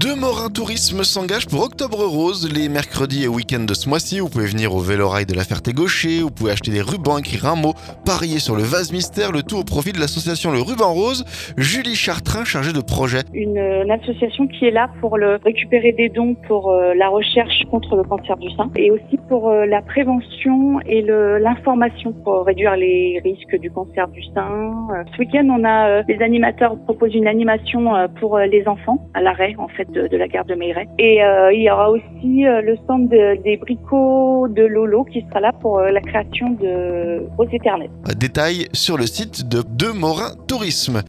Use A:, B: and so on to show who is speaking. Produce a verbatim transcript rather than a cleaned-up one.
A: Deux Morin Tourisme s'engage pour Octobre Rose, les mercredis et week-ends de ce mois-ci. Vous pouvez venir au Vélorail de la Ferté-Gaucher, vous pouvez acheter des rubans, écrire un mot, parier sur le vase mystère, le tout au profit de l'association Le Ruban Rose. Julie Chartrain, chargée de projet.
B: Une, une association qui est là pour le, récupérer des dons pour euh, la recherche contre le cancer du sein et aussi pour euh, la prévention et le, l'information pour réduire les risques du cancer du sein. Euh, ce week-end, on a euh, les animateurs proposent une animation euh, pour euh, les enfants à l'arrêt en fait de, de la gare de Meilleray. Et euh, il y aura aussi euh, le stand de, des bricots de Lolo qui sera là pour euh, la création de Rose éternelle.
A: Détail sur le site de Deux Morin Tourisme.